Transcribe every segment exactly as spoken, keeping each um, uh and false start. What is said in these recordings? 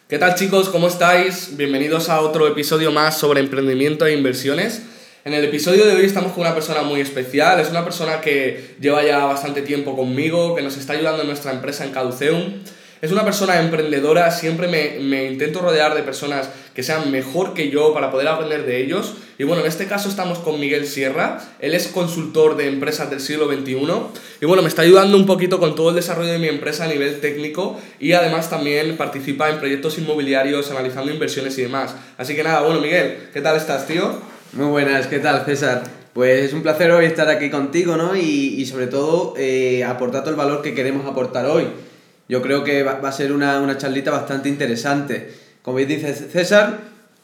¿Qué tal, chicos? ¿Cómo estáis? Bienvenidos a otro episodio más sobre emprendimiento e inversiones. En el episodio de hoy estamos con una persona muy especial. Es una persona que lleva ya bastante tiempo conmigo, que nos está ayudando en nuestra empresa en Caduceum. Es una persona emprendedora. Siempre me, me intento rodear de personas que sean mejor que yo para poder aprender de ellos. Y bueno, en este caso estamos con Miguel Sierra. Él es consultor de empresas del siglo veintiuno. Y bueno, me está ayudando un poquito con todo el desarrollo de mi empresa a nivel técnico. Y además también participa en proyectos inmobiliarios, analizando inversiones y demás. Así que nada, bueno, Miguel, ¿qué tal estás, tío? Muy buenas, ¿qué tal, César? Pues es un placer hoy estar aquí contigo, ¿no? Y, y sobre todo eh, aportar todo el valor que queremos aportar hoy. Yo creo que va, va a ser una, una charlita bastante interesante. Como bien dice César,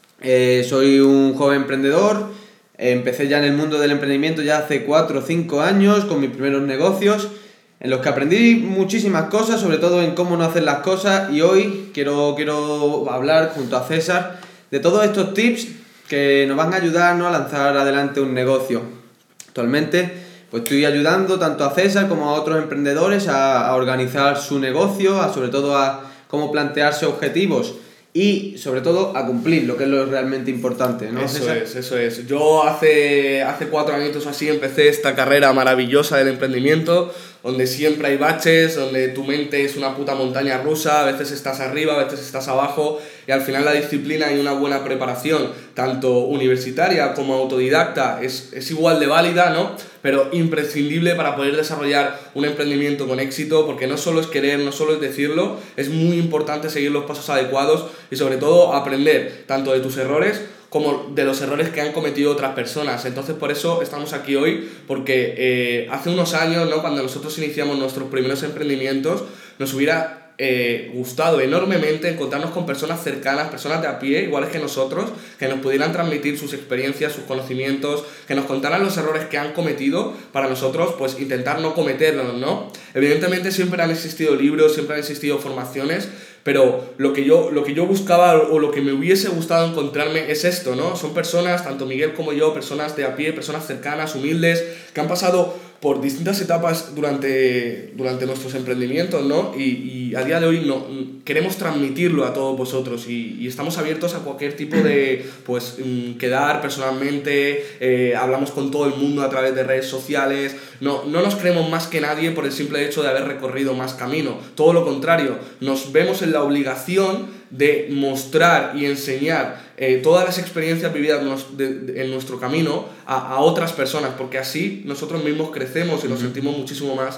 eh, soy un joven emprendedor. Eh, empecé ya en el mundo del emprendimiento ya hace cuatro o cinco años con mis primeros negocios, en los que aprendí muchísimas cosas, sobre todo en cómo no hacer las cosas. Y hoy quiero, quiero hablar junto a César de todos estos tips que nos van a ayudar, ¿no?, a lanzar adelante un negocio. Actualmente pues estoy ayudando tanto a César como a otros emprendedores a, a organizar su negocio, a, sobre todo a cómo plantearse objetivos y sobre todo a cumplir, lo que es lo realmente importante, ¿no, Eso César? es, eso es. Yo hace, hace cuatro añitos así empecé esta carrera maravillosa del emprendimiento, donde siempre hay baches, donde tu mente es una puta montaña rusa, a veces estás arriba, a veces estás abajo, y al final la disciplina y una buena preparación, tanto universitaria como autodidacta, es, es igual de válida, ¿no? Pero imprescindible para poder desarrollar un emprendimiento con éxito, porque no solo es querer, no solo es decirlo, es muy importante seguir los pasos adecuados y sobre todo aprender tanto de tus errores como de los errores que han cometido otras personas. Entonces por eso estamos aquí hoy, porque eh, hace unos años, ¿no?, cuando nosotros iniciamos nuestros primeros emprendimientos, nos hubiera eh, gustado enormemente encontrarnos con personas cercanas, personas de a pie, iguales que nosotros, que nos pudieran transmitir sus experiencias, sus conocimientos, que nos contaran los errores que han cometido para nosotros pues intentar no cometerlos, ¿no? Evidentemente siempre han existido libros, siempre han existido formaciones, pero lo que yo, lo que yo buscaba o lo que me hubiese gustado encontrarme es esto, ¿no? Son personas, tanto Miguel como yo, personas de a pie, personas cercanas, humildes, que han pasado por distintas etapas durante, durante nuestros emprendimientos, ¿no? Y, y a día de hoy no, queremos transmitirlo a todos vosotros y, y estamos abiertos a cualquier tipo de, pues, quedar personalmente, eh, hablamos con todo el mundo a través de redes sociales, no, no nos creemos más que nadie por el simple hecho de haber recorrido más camino, todo lo contrario, nos vemos en la obligación de mostrar y enseñar eh, todas las experiencias vividas de, de, en nuestro camino a, a otras personas, porque así nosotros mismos crecemos y nos sentimos muchísimo más,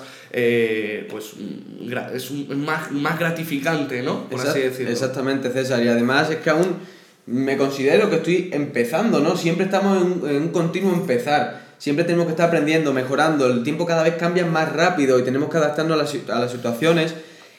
eh, pues, gra- es un, más, más gratificante, ¿no? Por Exact- así decirlo. Exactamente, César. Y además es que aún me considero que estoy empezando, ¿no? Siempre estamos en un, en un continuo empezar. Siempre tenemos que estar aprendiendo, mejorando. El tiempo cada vez cambia más rápido y tenemos que adaptarnos a las, a las situaciones.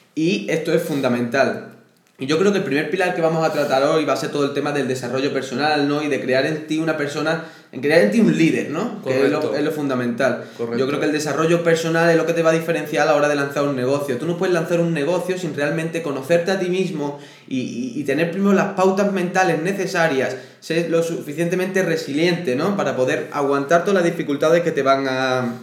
Y esto es fundamental. Y yo creo que el primer pilar que vamos a tratar hoy va a ser todo el tema del desarrollo personal, ¿no? Y de crear en ti una persona, en crear en ti un líder, ¿no? Correcto. Que es lo, es lo fundamental. Correcto. Yo creo que el desarrollo personal es lo que te va a diferenciar a la hora de lanzar un negocio. Tú no puedes lanzar un negocio sin realmente conocerte a ti mismo y, y, y tener primero las pautas mentales necesarias, ser lo suficientemente resiliente, ¿no? Para poder aguantar todas las dificultades que te van a...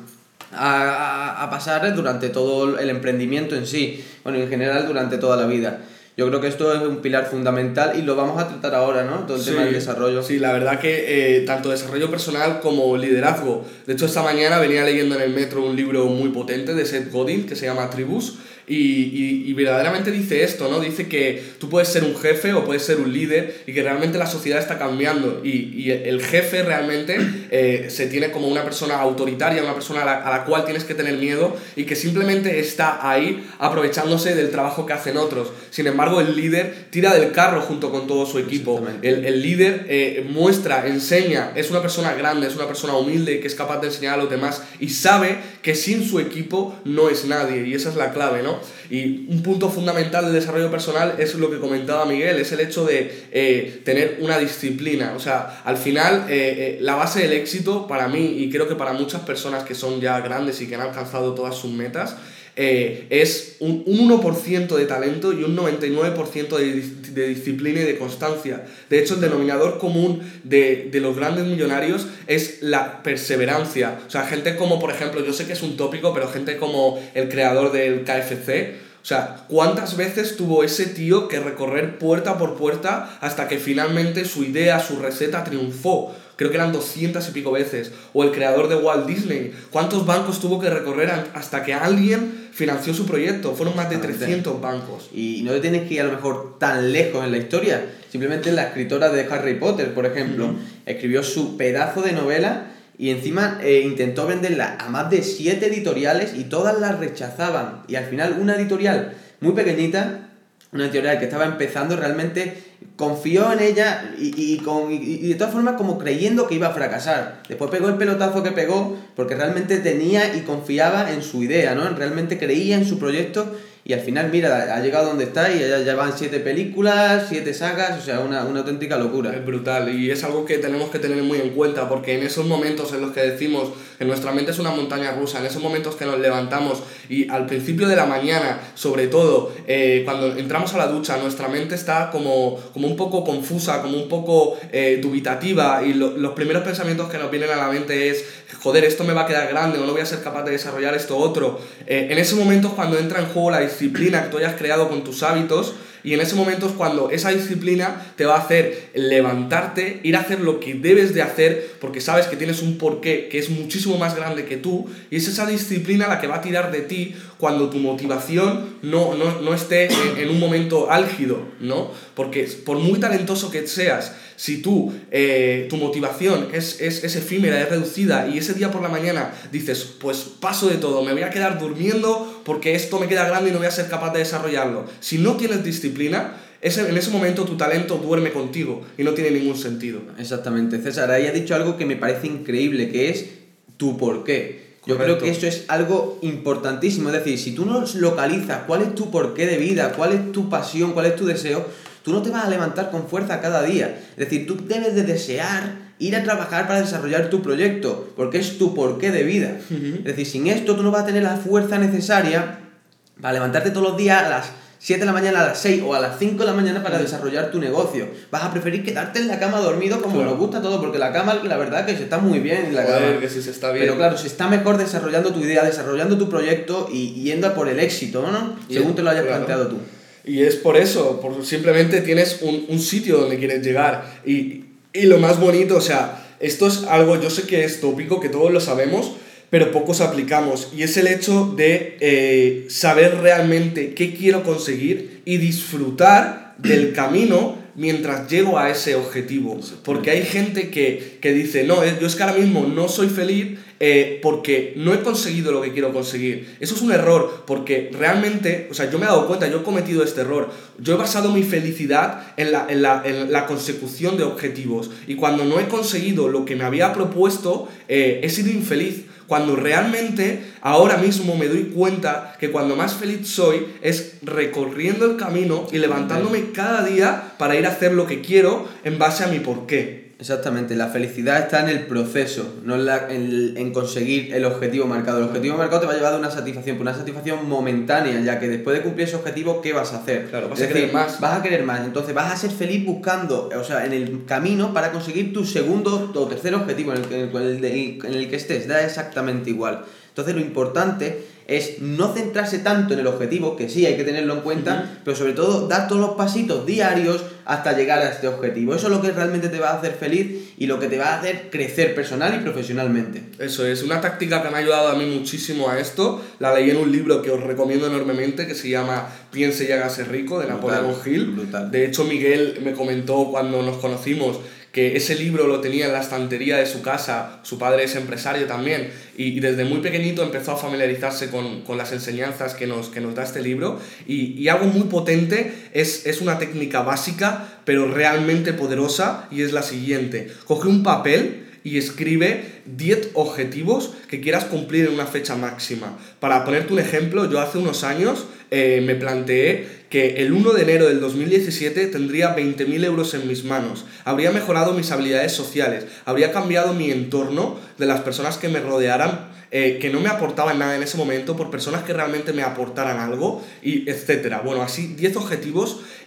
A, a pasar durante todo el emprendimiento en sí, bueno, en general durante toda la vida. Yo creo que esto es un pilar fundamental y lo vamos a tratar ahora, ¿no? Todo el Sí, tema del desarrollo. Sí, la verdad que eh, tanto desarrollo personal como liderazgo. De hecho, esta mañana venía leyendo en el metro un libro muy potente de Seth Godin que se llama Tribus. Y, y, y verdaderamente dice esto, ¿no? Dice que tú puedes ser un jefe o puedes ser un líder y que realmente la sociedad está cambiando y, y el jefe realmente eh, se tiene como una persona autoritaria, una persona a la, a la cual tienes que tener miedo y que simplemente está ahí aprovechándose del trabajo que hacen otros. Sin embargo, el líder tira del carro junto con todo su equipo. El, el líder eh, muestra, enseña, es una persona grande, es una persona humilde que es capaz de enseñar a los demás y sabe que sin su equipo no es nadie y esa es la clave, ¿no? Y un punto fundamental del desarrollo personal es lo que comentaba Miguel, es el hecho de eh, tener una disciplina. O sea, al final eh, eh, la base del éxito para mí y creo que para muchas personas que son ya grandes y que han alcanzado todas sus metas eh, es un, un uno por ciento de talento y un noventa y nueve por ciento de, de disciplina y de constancia. De hecho, el denominador común de, de los grandes millonarios es la perseverancia. O sea, gente como, por ejemplo, yo sé que es un tópico, pero gente como el creador del K F C O sea, ¿cuántas veces tuvo ese tío que recorrer puerta por puerta hasta que finalmente su idea, su receta triunfó? Creo que eran doscientas y pico veces. O el creador de Walt Disney. ¿Cuántos bancos tuvo que recorrer hasta que alguien financió su proyecto? Fueron más de trescientos bancos. Y no te tienes que ir a lo mejor tan lejos en la historia. Simplemente la escritora de Harry Potter, por ejemplo, uh-huh. escribió su pedazo de novela y encima eh, intentó venderla a más de siete editoriales y todas las rechazaban. Y al final una editorial muy pequeñita, una editorial que estaba empezando, realmente confió en ella y, y, con, y, y de todas formas como creyendo que iba a fracasar. Después pegó el pelotazo que pegó porque realmente tenía y confiaba en su idea, ¿no? Realmente creía en su proyecto. Y al final, mira, ha llegado donde está y ya, ya van siete películas, siete sagas, o sea, una, una auténtica locura. Es brutal y es algo que tenemos que tener muy en cuenta porque en esos momentos en los que decimos que nuestra mente es una montaña rusa, en esos momentos que nos levantamos y al principio de la mañana, sobre todo, eh, cuando entramos a la ducha, nuestra mente está como, como un poco confusa, como un poco eh, dubitativa y lo, los primeros pensamientos que nos vienen a la mente es joder, esto me va a quedar grande o no voy a ser capaz de desarrollar esto otro. Eh, en ese momento es cuando entra en juego la disciplina que tú hayas creado con tus hábitos y en ese momento es cuando esa disciplina te va a hacer levantarte, ir a hacer lo que debes de hacer porque sabes que tienes un porqué que es muchísimo más grande que tú y es esa disciplina la que va a tirar de ti cuando tu motivación no, no, no esté en, en un momento álgido, ¿no? Porque por muy talentoso que seas, si tú, eh, tu motivación es, es, es efímera, es reducida y ese día por la mañana dices, pues paso de todo, me voy a quedar durmiendo porque esto me queda grande y no voy a ser capaz de desarrollarlo. Si no tienes disciplina, ese, en ese momento tu talento duerme contigo y no tiene ningún sentido. Exactamente. César, ahí has dicho algo que me parece increíble, que es tu porqué. Yo Correcto. Creo que eso es algo importantísimo. Es decir, si tú no localizas cuál es tu porqué de vida, cuál es tu pasión, cuál es tu deseo, tú no te vas a levantar con fuerza cada día. Es decir, tú debes de desear ir a trabajar para desarrollar tu proyecto, porque es tu porqué de vida. Uh-huh. Es decir, sin esto tú no vas a tener la fuerza necesaria para levantarte todos los días a las siete de la mañana, a las seis o a las cinco de la mañana para uh-huh. desarrollar tu negocio. Vas a preferir quedarte en la cama dormido como claro. nos gusta todo, porque la cama, la verdad que se está muy bien en la Joder, cama. Que sí se está bien. Pero claro, se está mejor desarrollando tu idea, desarrollando tu proyecto y yendo a por el éxito, ¿no? Y según te lo hayas claro. planteado tú. Y es por eso, por simplemente tienes un, un sitio donde quieres llegar. Y, y lo más bonito, o sea, esto es algo, yo sé que es tópico, que todos lo sabemos, pero pocos aplicamos. Y es el hecho de eh, saber realmente qué quiero conseguir y disfrutar del camino mientras llego a ese objetivo. Porque hay gente que, que dice, no, yo es que ahora mismo no soy feliz eh, porque no he conseguido lo que quiero conseguir. Eso es un error, porque realmente, o sea, yo me he dado cuenta, yo he cometido este error. Yo he basado mi felicidad en la, en la, en la consecución de objetivos. Y cuando no he conseguido lo que me había propuesto, eh, he sido infeliz. Cuando realmente ahora mismo me doy cuenta que cuando más feliz soy es recorriendo el camino y levantándome cada día para ir a hacer lo que quiero en base a mi porqué. Exactamente, la felicidad está en el proceso, no en, la, en, en conseguir el objetivo marcado. El objetivo marcado te va a llevar a una satisfacción, pero una satisfacción momentánea, ya que después de cumplir ese objetivo, ¿qué vas a hacer? Claro, vas es a decir, querer más. Vas a querer más, entonces vas a ser feliz buscando, o sea, en el camino para conseguir tu segundo o tercer objetivo en el, en el, en el que estés, da exactamente igual. Entonces lo importante es no centrarse tanto en el objetivo, que sí hay que tenerlo en cuenta, uh-huh. pero sobre todo dar todos los pasitos diarios hasta llegar a este objetivo. Eso es lo que realmente te va a hacer feliz y lo que te va a hacer crecer personal y profesionalmente. Eso es, una táctica que me ha ayudado a mí muchísimo a esto, la leí en un libro que os recomiendo enormemente, que se llama Piense y hágase rico, de brutal, Napoleón Hill. Brutal. De hecho, Miguel me comentó cuando nos conocimos que ese libro lo tenía en la estantería de su casa, su padre es empresario también, y, y desde muy pequeñito empezó a familiarizarse con, con las enseñanzas que nos, que nos da este libro, y, y algo muy potente, es, es una técnica básica, pero realmente poderosa, y es la siguiente: coge un papel y escribe diez objetivos que quieras cumplir en una fecha máxima. Para ponerte un ejemplo, yo hace unos años eh, me planteé que el uno de enero del dos mil diecisiete tendría veinte mil euros en mis manos, habría mejorado mis habilidades sociales, habría cambiado mi entorno de las personas que me rodearan, eh, que no me aportaban nada en ese momento, por personas que realmente me aportaran algo, y etcétera. Bueno, así diez objetivos,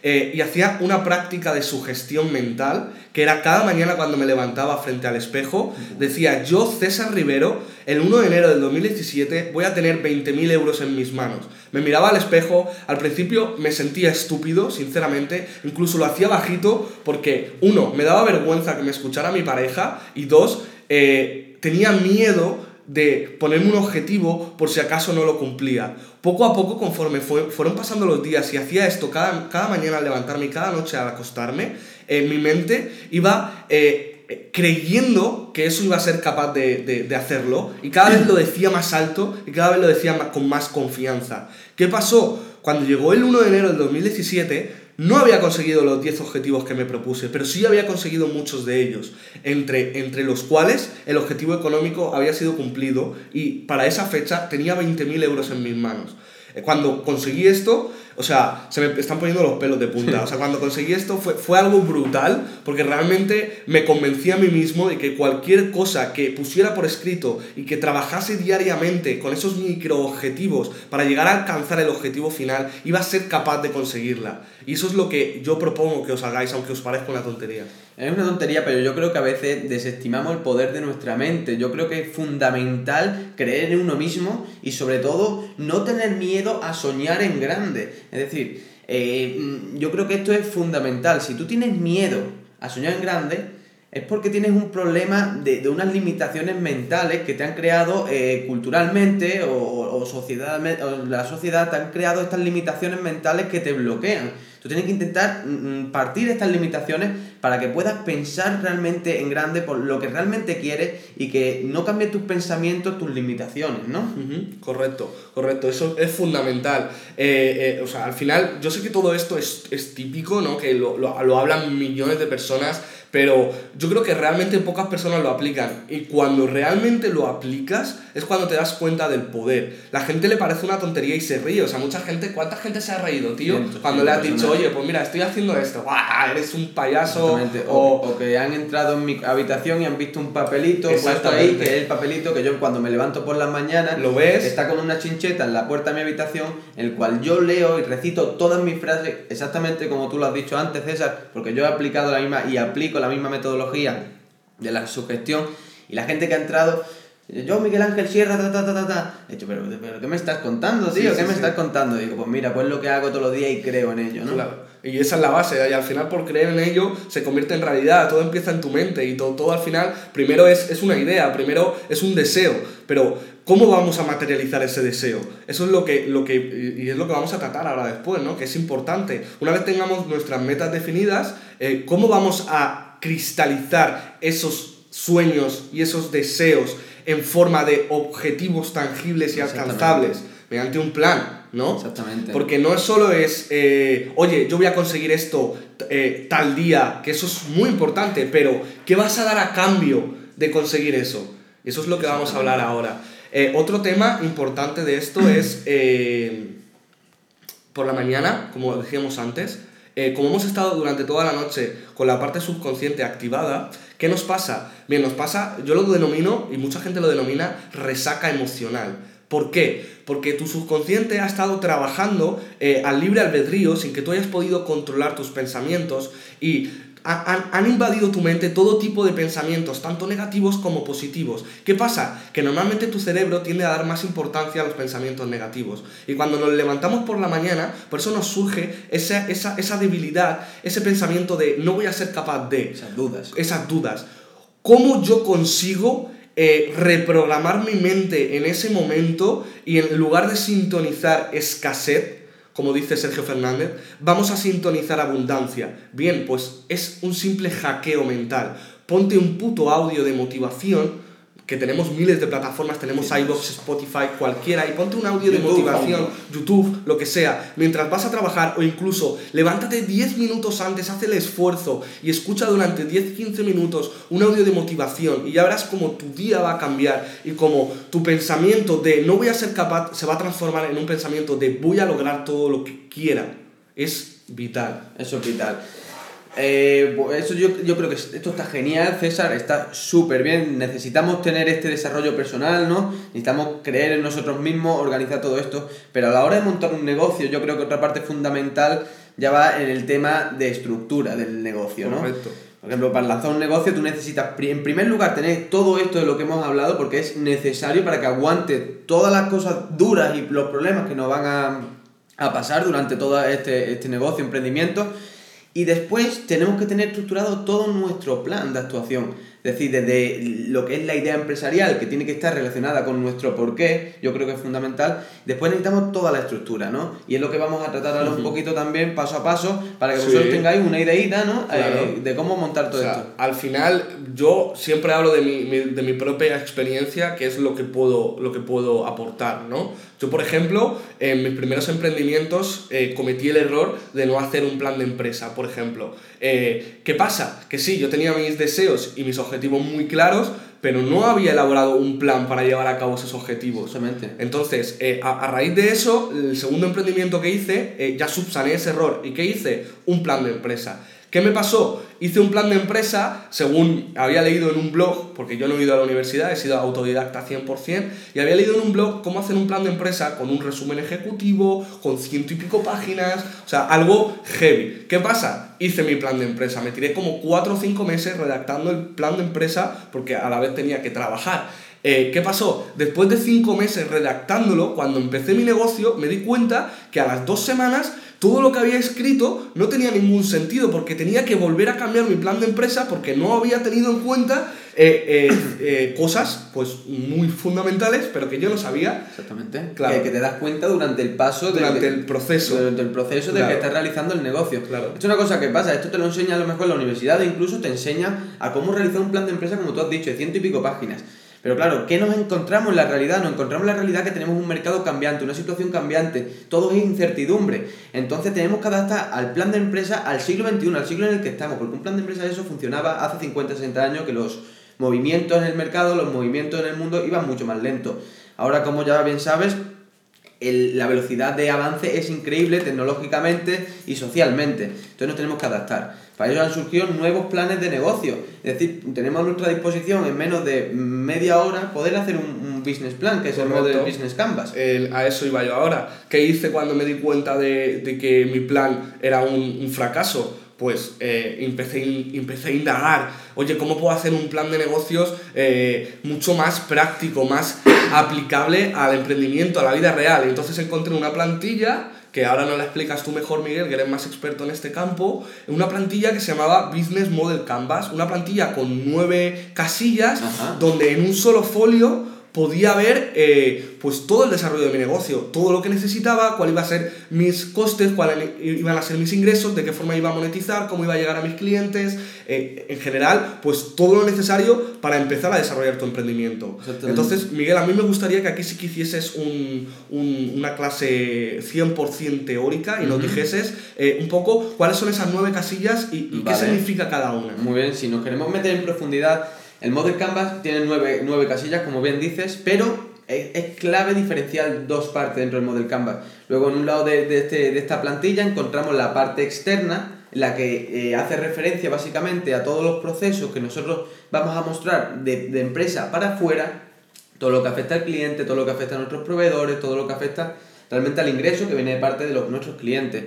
eh, y hacía una práctica de sugestión mental, que era cada mañana cuando me levantaba frente al espejo, decía, yo, César Rivero, el uno de enero del dos mil diecisiete voy a tener veinte mil euros en mis manos. Me miraba al espejo, al principio me sentía estúpido, sinceramente, incluso lo hacía bajito porque, uno, me daba vergüenza que me escuchara mi pareja, y dos, eh, tenía miedo de ponerme un objetivo por si acaso no lo cumplía. Poco a poco, conforme fue, fueron pasando los días y hacía esto cada, cada mañana al levantarme y cada noche al acostarme, eh, mi mente iba eh, creyendo que eso iba a ser capaz de, de, de hacerlo, y cada vez lo decía más alto y cada vez lo decía más, con más confianza. ¿Qué pasó? Cuando llegó el uno de enero del dos mil diecisiete, no había conseguido los diez objetivos que me propuse, pero sí había conseguido muchos de ellos, entre, entre los cuales el objetivo económico había sido cumplido, y para esa fecha tenía veinte mil euros en mis manos. Cuando conseguí esto, o sea, se me están poniendo los pelos de punta. O sea, cuando conseguí esto fue, fue algo brutal, porque realmente me convencí a mí mismo de que cualquier cosa que pusiera por escrito y que trabajase diariamente con esos microobjetivos para llegar a alcanzar el objetivo final, iba a ser capaz de conseguirla. Y eso es lo que yo propongo que os hagáis, aunque os parezca una tontería. Es una tontería, pero yo creo que a veces desestimamos el poder de nuestra mente. Yo creo que es fundamental creer en uno mismo y, sobre todo, no tener miedo a soñar en grande. Es decir, eh, yo creo que esto es fundamental. Si tú tienes miedo a soñar en grande, es porque tienes un problema de, de unas limitaciones mentales que te han creado eh, culturalmente o, o, sociedad, o la sociedad te han creado estas limitaciones mentales que te bloquean. Tú tienes que intentar mm, partir estas limitaciones para que puedas pensar realmente en grande por lo que realmente quieres y que no cambies tus pensamientos, tus limitaciones, ¿no? Uh-huh. Correcto, correcto, eso es fundamental. Eh, eh, o sea, al final, yo sé que todo esto es, es típico, ¿no? Que lo, lo, lo hablan millones de personas, pero yo creo que realmente pocas personas lo aplican, y cuando realmente lo aplicas es cuando te das cuenta del poder. La gente le parece una tontería y se ríe, o sea, mucha gente, ¿cuánta gente se ha reído, tío? Cientos, cuando le has dicho, oye, pues mira, estoy haciendo esto, ¡guau! Eres un payaso. O, o que han entrado en mi habitación y han visto un papelito puesto ahí, que es el papelito que yo cuando me levanto por las mañanas, ¿lo ves? Está con una chincheta en la puerta de mi habitación, en el cual yo leo y recito todas mis frases exactamente como tú lo has dicho antes, César, porque yo he aplicado la misma y aplico la misma metodología de la sugestión, y la gente que ha entrado, yo, Miguel Ángel Sierra, ta, ta, ta, ta, ta. He dicho, pero, pero ¿qué me estás contando, tío? Sí, ¿Qué sí, me sí. estás contando? Digo, pues mira, pues lo que hago todos los días y creo en ello, ¿no? Claro. Y esa es la base, y al final por creer en ello se convierte en realidad, todo empieza en tu mente, y todo, todo al final, primero es, es una idea, primero es un deseo, pero ¿cómo vamos a materializar ese deseo? Eso es lo que, lo que, y es lo que vamos a tratar ahora después, ¿no? Que es importante. Una vez tengamos nuestras metas definidas, eh, ¿cómo vamos a cristalizar esos sueños y esos deseos en forma de objetivos tangibles y alcanzables? Mediante un plan, ¿no? Exactamente. Porque no solo es, eh, oye, yo voy a conseguir esto eh, tal día, que eso es muy importante, pero ¿qué vas a dar a cambio de conseguir eso? Eso es lo que vamos a hablar ahora. Eh, otro tema importante de esto es, eh, por la mañana, como decíamos antes, eh, como hemos estado durante toda la noche con la parte subconsciente activada, ¿qué nos pasa? Bien, nos pasa, yo lo denomino, y mucha gente lo denomina, resaca emocional. ¿Por qué? Porque tu subconsciente ha estado trabajando eh, al libre albedrío sin que tú hayas podido controlar tus pensamientos, y han, han invadido tu mente todo tipo de pensamientos, tanto negativos como positivos. ¿Qué pasa? Que normalmente tu cerebro tiende a dar más importancia a los pensamientos negativos. Y cuando nos levantamos por la mañana, por eso nos surge esa, esa, esa debilidad, ese pensamiento de no voy a ser capaz de... Esas dudas. Esas dudas. ¿Cómo yo consigo eh, reprogramar mi mente en ese momento y en lugar de sintonizar escasez, como dice Sergio Fernández, vamos a sintonizar abundancia? Bien, pues es un simple hackeo mental. Ponte un puto audio de motivación, que tenemos miles de plataformas, tenemos iVoox, Spotify, cualquiera, y ponte un audio de YouTube, motivación, YouTube, lo que sea, mientras vas a trabajar, o incluso levántate diez minutos antes, haz el esfuerzo y escucha durante diez a quince minutos un audio de motivación, y ya verás cómo tu día va a cambiar y cómo tu pensamiento de no voy a ser capaz se va a transformar en un pensamiento de voy a lograr todo lo que quiera. Es vital. Eso es vital. Eh, eso yo, yo creo que esto está genial, César, está súper bien. Necesitamos tener este desarrollo personal, ¿no? Necesitamos creer en nosotros mismos, organizar todo esto, pero a la hora de montar un negocio, yo creo que otra parte fundamental ya va en el tema de estructura del negocio, ¿no? Correcto. Por ejemplo, para lanzar un negocio tú necesitas, en primer lugar, tener todo esto de lo que hemos hablado, porque es necesario para que aguante todas las cosas duras y los problemas que nos van a, a pasar durante todo este, este negocio, emprendimiento. Y después tenemos que tener estructurado todo nuestro plan de actuación. Es decir, desde lo que es la idea empresarial, que tiene que estar relacionada con nuestro porqué, yo creo que es fundamental. Después necesitamos toda la estructura, ¿no? Y es lo que vamos a tratar ahora uh-huh. un poquito también, paso a paso, para que sí. vosotros tengáis una ideita, ¿no? Claro. Eh, de cómo montar todo o sea, esto. Al final, yo siempre hablo de mi, mi, de mi propia experiencia, que es lo que puedo, lo que puedo aportar, ¿no? Yo, por ejemplo, en mis primeros emprendimientos eh, cometí el error de no hacer un plan de empresa, por ejemplo. Eh, ¿Qué pasa? Que sí, yo tenía mis deseos y mis objetivos muy claros, pero no había elaborado un plan para llevar a cabo esos objetivos. Justamente. Entonces, eh, a, a raíz de eso, el segundo emprendimiento que hice, eh, ya subsané ese error. ¿Y qué hice? Un plan de empresa. ¿Qué me pasó? Hice un plan de empresa según había leído en un blog, porque yo no he ido a la universidad, he sido autodidacta cien por ciento, y había leído en un blog cómo hacer un plan de empresa con un resumen ejecutivo, con ciento y pico páginas, o sea, algo heavy. ¿Qué pasa? Hice mi plan de empresa, me tiré como cuatro o cinco meses redactando el plan de empresa porque a la vez tenía que trabajar. Eh, ¿Qué pasó? Después de cinco meses redactándolo, cuando empecé mi negocio, me di cuenta que a las dos semanas todo lo que había escrito no tenía ningún sentido, porque tenía que volver a cambiar mi plan de empresa porque no había tenido en cuenta eh, eh, eh, cosas pues muy fundamentales, pero que yo no sabía. Exactamente. Claro. Que, que te das cuenta durante el paso, durante de, el proceso. Durante el proceso de claro. que estás realizando el negocio. Claro. Esto es una cosa que pasa, esto te lo enseña a lo mejor en la universidad, e incluso te enseña a cómo realizar un plan de empresa, como tú has dicho, de ciento y pico páginas. Pero claro, ¿qué nos encontramos en la realidad? Nos encontramos en la realidad que tenemos un mercado cambiante, una situación cambiante, todo es incertidumbre. Entonces tenemos que adaptar al plan de empresa al siglo veintiuno, al siglo en el que estamos, porque un plan de empresa de eso funcionaba hace cincuenta, sesenta años, que los movimientos en el mercado, los movimientos en el mundo iban mucho más lentos. Ahora, como ya bien sabes, el, la velocidad de avance es increíble tecnológicamente y socialmente. Entonces nos tenemos que adaptar. Para ello han surgido nuevos planes de negocio. Es decir, tenemos a nuestra disposición en menos de media hora poder hacer un, un business plan, que es Correcto. El Model Business Canvas. El, a eso iba yo ahora. ¿Qué hice cuando me di cuenta de, de que mi plan era un, un fracaso? Pues eh, empecé, empecé a indagar, oye, ¿cómo puedo hacer un plan de negocios eh, mucho más práctico, más aplicable al emprendimiento, a la vida real? Entonces encontré una plantilla, que ahora nos la explicas tú mejor, Miguel, que eres más experto en este campo, una plantilla que se llamaba Business Model Canvas, una plantilla con nueve casillas, Ajá. donde en un solo folio podía ver eh, pues todo el desarrollo de mi negocio, todo lo que necesitaba, cuál iba a ser mis costes, cuáles iban a ser mis ingresos, de qué forma iba a monetizar, cómo iba a llegar a mis clientes, eh, en general, pues todo lo necesario para empezar a desarrollar tu emprendimiento. Entonces, Miguel, a mí me gustaría que aquí sí que hicieses un, un, una clase cien por ciento teórica y uh-huh. nos dijeses eh, un poco cuáles son esas nueve casillas y, y vale. qué significa cada una. Muy bien, si nos queremos meter en profundidad, el Model Canvas tiene nueve, nueve casillas, como bien dices, pero es, es clave diferenciar dos partes dentro del Model Canvas. Luego, en un lado de, de, este, de esta plantilla encontramos la parte externa, en la que eh, hace referencia básicamente a todos los procesos que nosotros vamos a mostrar de, de empresa para afuera, todo lo que afecta al cliente, todo lo que afecta a nuestros proveedores, todo lo que afecta realmente al ingreso que viene de parte de los, nuestros clientes.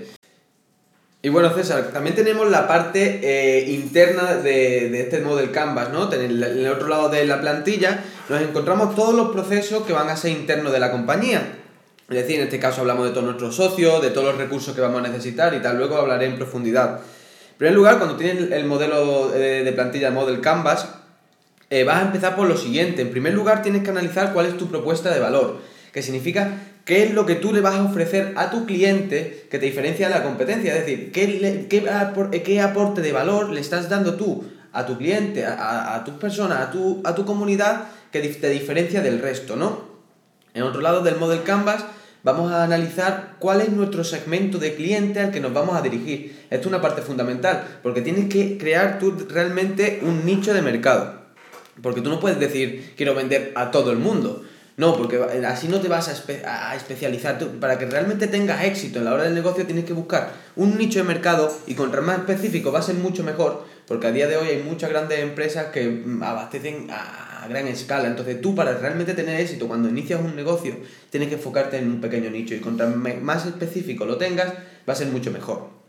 Y bueno, César, también tenemos la parte eh, interna de, de este Model Canvas, ¿no? En el, en el otro lado de la plantilla nos encontramos todos los procesos que van a ser internos de la compañía. Es decir, en este caso hablamos de todos nuestros socios, de todos los recursos que vamos a necesitar y tal, luego hablaré en profundidad. En primer lugar, cuando tienes el modelo de plantilla Model Canvas, eh, vas a empezar por lo siguiente. En primer lugar, tienes que analizar cuál es tu propuesta de valor, que significa qué es lo que tú le vas a ofrecer a tu cliente que te diferencia de la competencia. Es decir, qué, le, qué, apor, qué aporte de valor le estás dando tú a tu cliente, a, a, a tus personas, a tu, a tu comunidad que te diferencia del resto, ¿no? En otro lado del Model Canvas vamos a analizar cuál es nuestro segmento de cliente al que nos vamos a dirigir. Esto es una parte fundamental, porque tienes que crear tú realmente un nicho de mercado. Porque tú no puedes decir, quiero vender a todo el mundo. No, porque así no te vas a, espe- a especializar. Tú, para que realmente tengas éxito en la hora del negocio tienes que buscar un nicho de mercado y contra más específico va a ser mucho mejor, porque a día de hoy hay muchas grandes empresas que abastecen a gran escala. Entonces tú, para realmente tener éxito cuando inicias un negocio, tienes que enfocarte en un pequeño nicho y contra más específico lo tengas va a ser mucho mejor.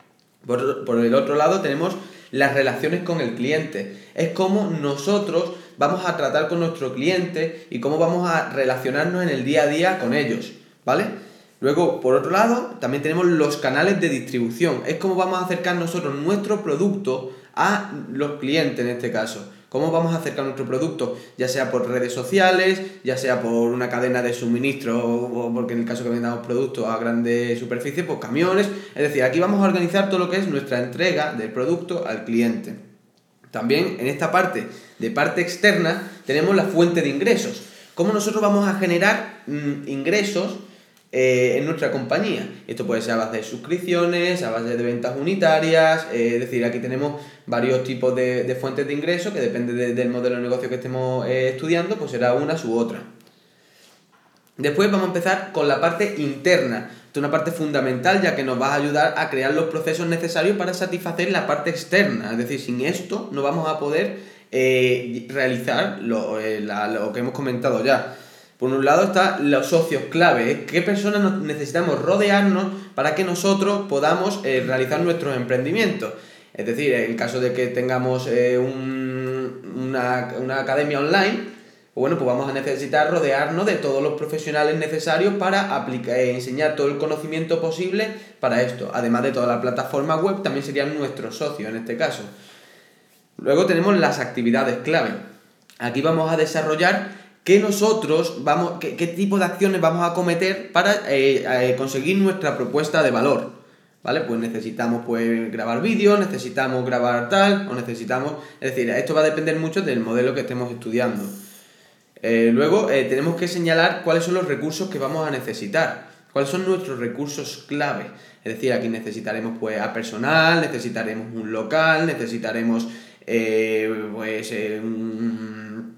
Por, por el otro lado tenemos las relaciones con el cliente. Es cómo nosotros vamos a tratar con nuestro cliente y cómo vamos a relacionarnos en el día a día con ellos, ¿vale? Luego, por otro lado, también tenemos los canales de distribución. Es cómo vamos a acercar nosotros nuestro producto a los clientes en este caso. ¿Cómo vamos a acercar nuestro producto? Ya sea por redes sociales, ya sea por una cadena de suministro, o porque en el caso que vendamos productos a grandes superficies, pues camiones. Es decir, aquí vamos a organizar todo lo que es nuestra entrega del producto al cliente. También en esta parte de parte externa tenemos la fuente de ingresos. ¿Cómo nosotros vamos a generar mmm, ingresos Eh, en nuestra compañía? Esto puede ser a base de suscripciones, a base de ventas unitarias, eh, es decir, aquí tenemos varios tipos de, de fuentes de ingresos que depende de, del modelo de negocio que estemos eh, estudiando, pues será una u otra. Después vamos a empezar con la parte interna. Esto es una parte fundamental, ya que nos va a ayudar a crear los procesos necesarios para satisfacer la parte externa. Es decir, sin esto no vamos a poder eh, realizar lo, eh, la, lo que hemos comentado ya. Por un lado están los socios clave, qué personas necesitamos rodearnos para que nosotros podamos eh, realizar nuestros emprendimientos. Es decir, en caso de que tengamos eh, un, una, una academia online, bueno, pues vamos a necesitar rodearnos de todos los profesionales necesarios para aplicar, eh, enseñar todo el conocimiento posible para esto. Además de toda la plataforma web, también serían nuestros socios en este caso. Luego tenemos las actividades clave. Aquí vamos a desarrollar ¿Qué nosotros vamos, qué, qué tipo de acciones vamos a cometer para eh, eh, conseguir nuestra propuesta de valor? ¿Vale? Pues necesitamos pues, grabar vídeos, necesitamos grabar tal, o necesitamos... Es decir, esto va a depender mucho del modelo que estemos estudiando. Eh, luego eh, tenemos que señalar cuáles son los recursos que vamos a necesitar. ¿Cuáles son nuestros recursos clave? Es decir, aquí necesitaremos pues, a personal, necesitaremos un local, necesitaremos eh, pues, eh, un...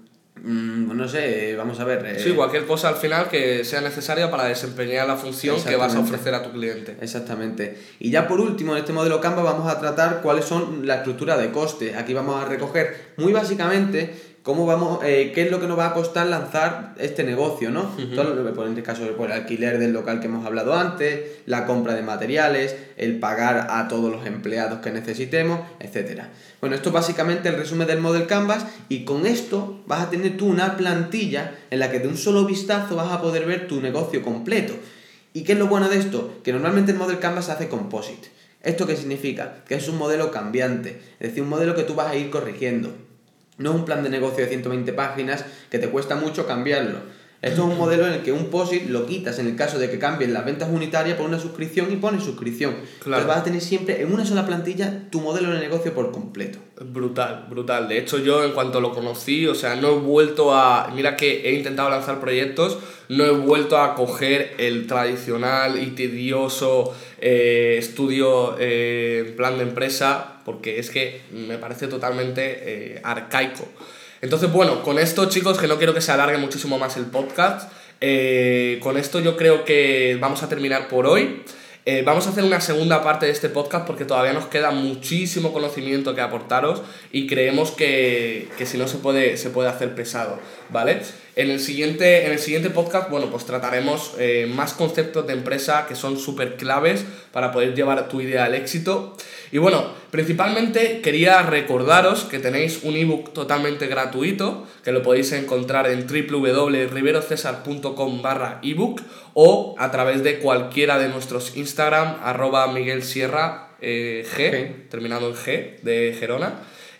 no sé, vamos a ver... Eh... Sí, cualquier cosa al final que sea necesaria para desempeñar la función que vas a ofrecer a tu cliente. Exactamente. Y ya por último, en este modelo Canva vamos a tratar cuáles son la estructura de coste. Aquí vamos a recoger muy básicamente cómo vamos, eh, qué es lo que nos va a costar lanzar este negocio, ¿no? Uh-huh. Todo, por en este caso, por el alquiler del local que hemos hablado antes, la compra de materiales, el pagar a todos los empleados que necesitemos, etcétera. Bueno, esto es básicamente el resumen del Model Canvas, y con esto vas a tener tú una plantilla en la que de un solo vistazo vas a poder ver tu negocio completo. ¿Y qué es lo bueno de esto? Que normalmente el Model Canvas se hace composite. ¿Esto qué significa? Que es un modelo cambiante, es decir, un modelo que tú vas a ir corrigiendo. No es un plan de negocio de ciento veinte páginas que te cuesta mucho cambiarlo. Esto es un modelo en el que un post-it lo quitas en el caso de que cambien las ventas unitarias por una suscripción y pones suscripción. Claro. Entonces vas a tener siempre en una sola plantilla tu modelo de negocio por completo. Brutal, brutal. De hecho, yo en cuanto lo conocí, o sea, no he vuelto a... Mira que he intentado lanzar proyectos, no he vuelto a coger el tradicional y tedioso eh, estudio eh, en plan de empresa, porque es que me parece totalmente eh, arcaico. Entonces, bueno, con esto, chicos, que no quiero que se alargue muchísimo más el podcast, eh, con esto yo creo que vamos a terminar por hoy. Eh, vamos a hacer una segunda parte de este podcast porque todavía nos queda muchísimo conocimiento que aportaros y creemos que, que si no se puede, se puede hacer pesado, ¿vale? En el siguiente, en el siguiente podcast, bueno, pues trataremos eh, más conceptos de empresa que son súper claves para poder llevar tu idea al éxito. Y bueno, principalmente quería recordaros que tenéis un ebook totalmente gratuito que lo podéis encontrar en w w w punto riverocesar punto com barra ebook o a través de cualquiera de nuestros Instagram, arroba Miguel Sierra eh, G, okay. terminado en G, de Gerona,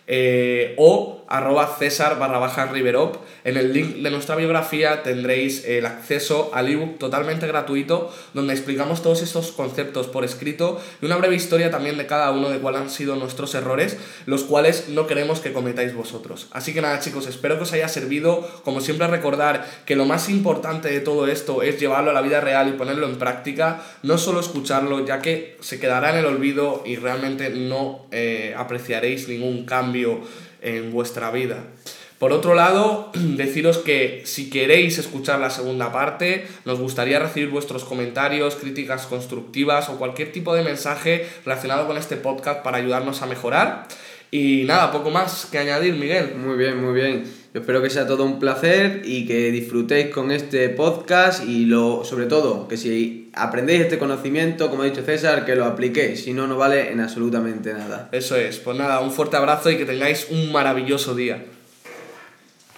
eh, o arroba César barra baja Riverop. En el link de nuestra biografía tendréis el acceso al ebook totalmente gratuito donde explicamos todos estos conceptos por escrito y una breve historia también de cada uno de cuáles han sido nuestros errores, los cuales no queremos que cometáis vosotros. Así que nada, chicos, espero que os haya servido. Como siempre, recordar que lo más importante de todo esto es llevarlo a la vida real y ponerlo en práctica, no solo escucharlo, ya que se quedará en el olvido y realmente no eh, apreciaréis ningún cambio en vuestra vida. Por otro lado, deciros que si queréis escuchar la segunda parte, nos gustaría recibir vuestros comentarios, críticas constructivas o cualquier tipo de mensaje relacionado con este podcast para ayudarnos a mejorar. Y nada, poco más que añadir, Miguel. Muy bien, muy bien. Yo espero que sea todo un placer y que disfrutéis con este podcast y lo, sobre todo, que si aprendéis este conocimiento, como ha dicho César, que lo apliquéis, si no, no vale en absolutamente nada. Eso es, pues nada, un fuerte abrazo y que tengáis un maravilloso día.